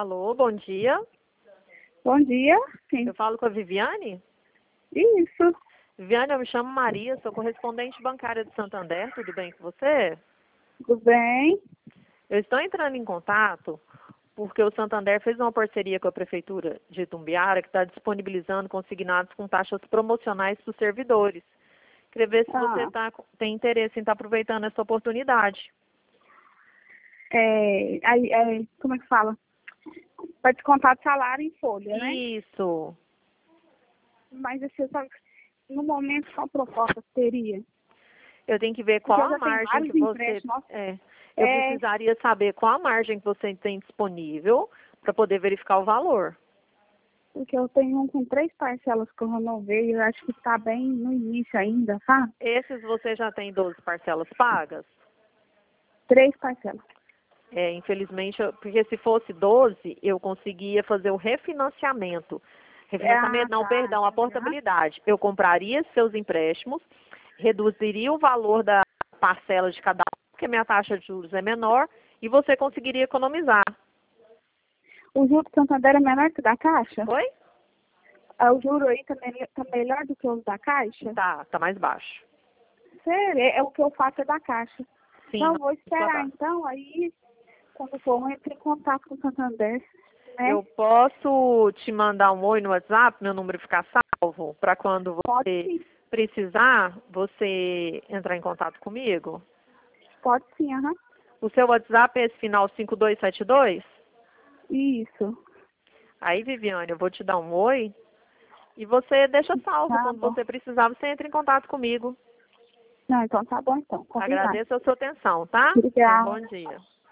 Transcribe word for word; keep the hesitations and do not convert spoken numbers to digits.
Alô, bom dia. Bom dia. Sim. Eu falo com a Viviane? Isso. Viviane, eu me chamo Maria, sou correspondente bancária do Santander, tudo bem com você? Tudo bem? Eu estou entrando em contato porque o Santander fez uma parceria com a Prefeitura de Itumbiara que está disponibilizando consignados com taxas promocionais para os servidores. Queria ver se Ah. você tá, tem interesse em estar aproveitando essa oportunidade. É, aí, é, como é que fala? Vai descontar o salário em folha, né? Isso. Mas assim, sabe, no momento qual proposta teria? Eu tenho que ver Porque qual eu a já tenho margem vários que você... empréstimos. É, eu É, precisaria saber qual a margem que você tem disponível para poder verificar o valor. porque eu tenho um com três parcelas que eu renovei, eu acho que está bem no início ainda, sabe? Esses você já tem doze parcelas pagas? Três parcelas. É, infelizmente, eu- porque se fosse doze, eu conseguia fazer o refinanciamento. Ah, Refinanciamento, não, tá. perdão, a Aham. portabilidade. Eu compraria seus empréstimos, reduziria o valor da parcela de cada um, porque minha taxa de juros é menor, e você conseguiria economizar. O juro do Santander é menor que o da Caixa? Oi? Ah, o juro aí tá, me- tá melhor do que o da Caixa? Tá, tá mais baixo. Sério, é é o que eu faço é da Caixa. Sim, Então, não vou precisa esperar. dar. Então, aí, quando for, eu entro em contato com o Santander, né? Eu posso te mandar um oi no WhatsApp, meu número ficar salvo, para quando Pode você sim. precisar, você entrar em contato comigo? Pode sim, aham. O seu WhatsApp é esse final cinco dois sete dois? Isso. Aí, Viviane, eu vou te dar um oi e você deixa salvo. Tá Quando bom. você precisar, você entra em contato comigo. Não, então tá bom, então. Combinado. Agradeço a sua atenção, tá? Tenha um Obrigada. bom dia.